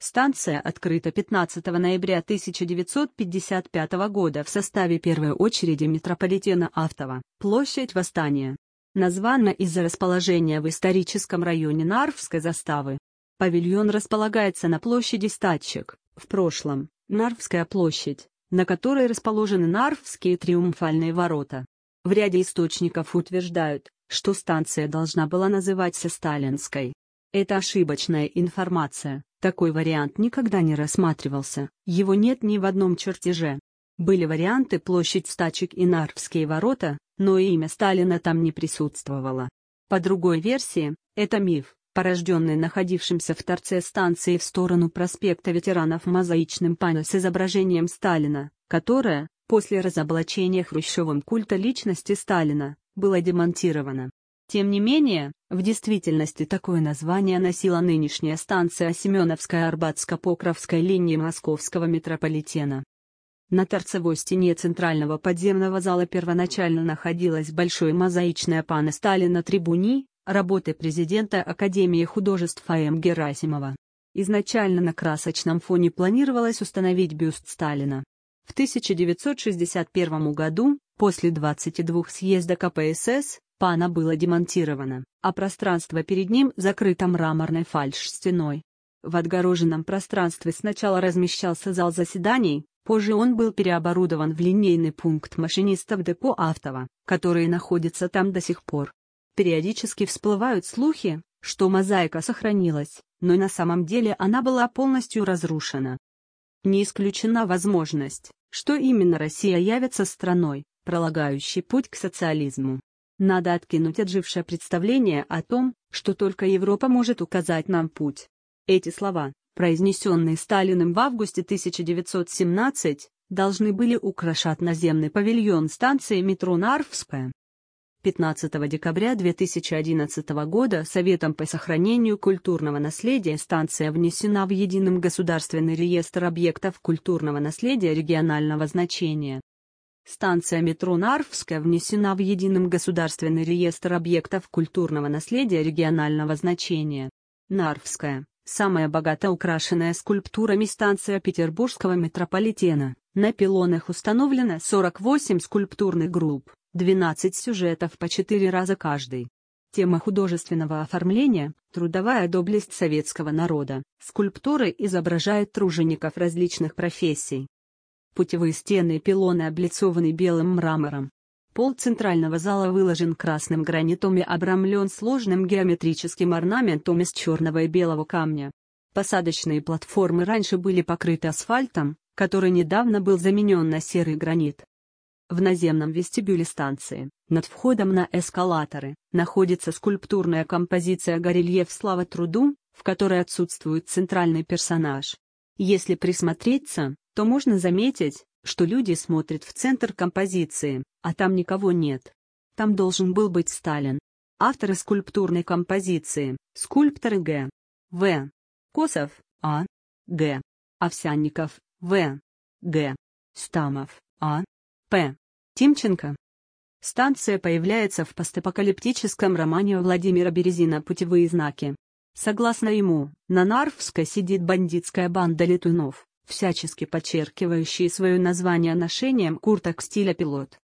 Станция открыта 15 ноября 1955 года в составе первой очереди метрополитена Автова. Площадь Восстания названа из-за расположения в историческом районе Нарвской заставы. Павильон располагается на площади Статчик, в прошлом Нарвская площадь, на которой расположены Нарвские триумфальные ворота. В ряде источников утверждают, что станция должна была называться Сталинской. Это ошибочная информация, такой вариант никогда не рассматривался, его нет ни в одном чертеже. Были варианты площадь Статчик и Нарвские ворота, но и имя Сталина там не присутствовало. По другой версии, это миф, порожденный находившимся в торце станции в сторону проспекта Ветеранов мозаичным панно с изображением Сталина, которое, после разоблачения Хрущевым культа личности Сталина, было демонтировано. Тем не менее, в действительности такое название носила нынешняя станция Семеновская Арбатско-Покровской линии московского метрополитена. На торцевой стене центрального подземного зала первоначально находилась большое мозаичное панно Сталина трибуни, работы президента Академии художеств А.М. Герасимова. Изначально на красочном фоне планировалось установить бюст Сталина. В 1961 году, после 22 съезда КПСС, панно было демонтировано, а пространство перед ним закрыто мраморной фальш-стеной. В отгороженном пространстве сначала размещался зал заседаний, позже он был переоборудован в линейный пункт машинистов депо Автова, который находится там до сих пор. Периодически всплывают слухи, что мозаика сохранилась, но на самом деле она была полностью разрушена. Не исключена возможность, что именно Россия явится страной, пролагающей путь к социализму. Надо откинуть отжившее представление о том, что только Европа может указать нам путь. Эти слова, произнесенные Сталиным в августе 1917, должны были украшать наземный павильон станции метро Нарвская. 15 декабря 2011 года Советом по сохранению культурного наследия станция внесена в Единый государственный реестр объектов культурного наследия регионального значения. Станция метро Нарвская внесена в Единый государственный реестр объектов культурного наследия регионального значения. Нарвская – самая богато украшенная скульптурами станция Петербургского метрополитена. На пилонах установлено 48 скульптурных групп, 12 сюжетов по 4 раза каждый. Тема художественного оформления – трудовая доблесть советского народа. Скульптуры изображают тружеников различных профессий. Путевые стены и пилоны облицованы белым мрамором. Пол центрального зала выложен красным гранитом и обрамлен сложным геометрическим орнаментом из черного и белого камня. Посадочные платформы раньше были покрыты асфальтом, который недавно был заменен на серый гранит. В наземном вестибюле станции, над входом на эскалаторы, находится скульптурная композиция «Горельеф слава труду», в которой отсутствует центральный персонаж. Если присмотреться, то можно заметить, что люди смотрят в центр композиции, а там никого нет. Там должен был быть Сталин. Авторы скульптурной композиции – скульпторы Г. В. Косов, А. Г. Овсянников, В. Г. Стамов, А. П. Тимченко. Станция появляется в постапокалиптическом романе Владимира Березина «Путевые знаки». Согласно ему, на Нарвской сидит бандитская банда летунов, всячески подчеркивающие свое название ношением курток стиля пилот.